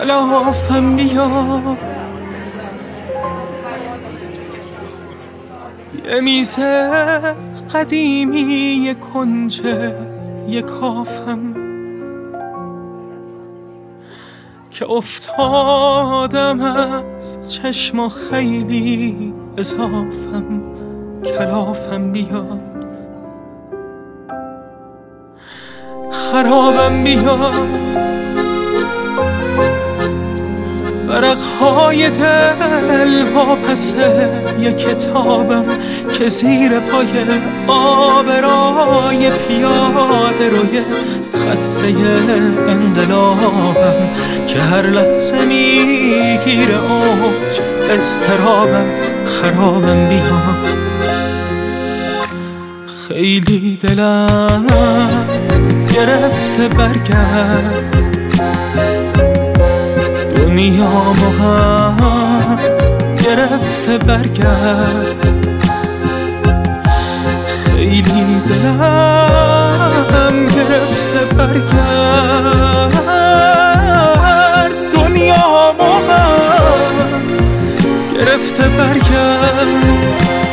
کلافم بیا، یه میز قدیمی، یه کنجه، یه کافم که افتادم از چشم و خیلی اضافم. کلافم بیا، خرابم بیا، ورقهای دل واپس یه کتابم که زیر پای آبرای پیاده روی خسته انقلابم که هر لحظه میگیره اوج اضطرابم. خرابم بیا، خیلی دلم گرفته برگرد، دنیامو هم گرفته برگرد. خیلی دلم گرفته برگرد، دنیامو هم گرفته برگرد.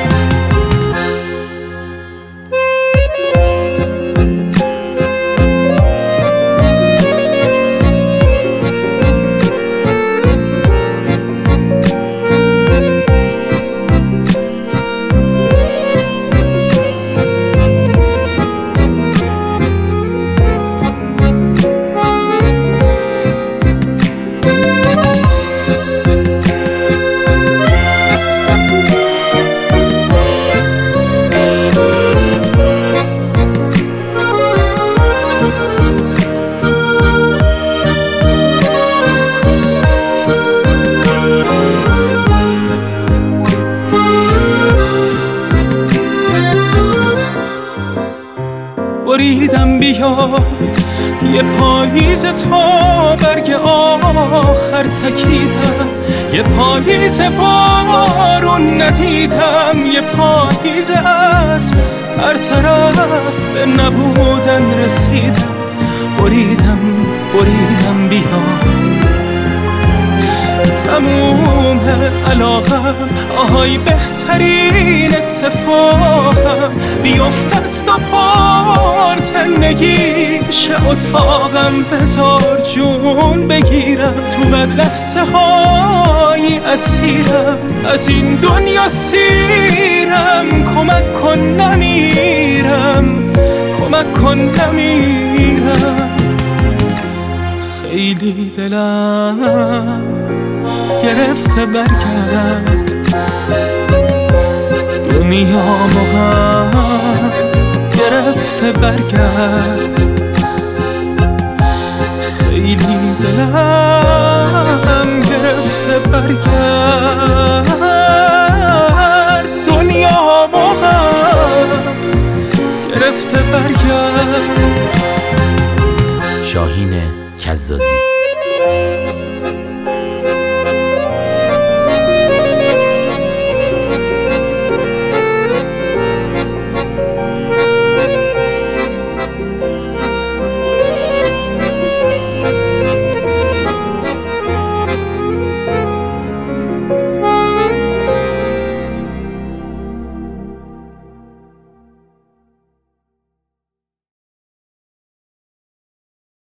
بریدم بیا، یه پاییز تا برگ آخر تکیدم، یه پاییز بارون ندیدم، یه پاییز از هر طرف به نبودن رسیدم. بریدم بیا، تموم علاقم، آهای بهترین اتفاقم بیفت از تا پار زندگیشه اتاقم. بذار جون بگیرم تو بد لحظه های اسیرم، از این دنیا سیرم. کمک کن نمیرم، کمک کن نمیرم. خیلی دلم گرفته برگرد، دنیامو هم گرفته برگرد. خیلی دلم گرفته برگرد، دنیامو هم گرفته برگرد. شاهین کزازی.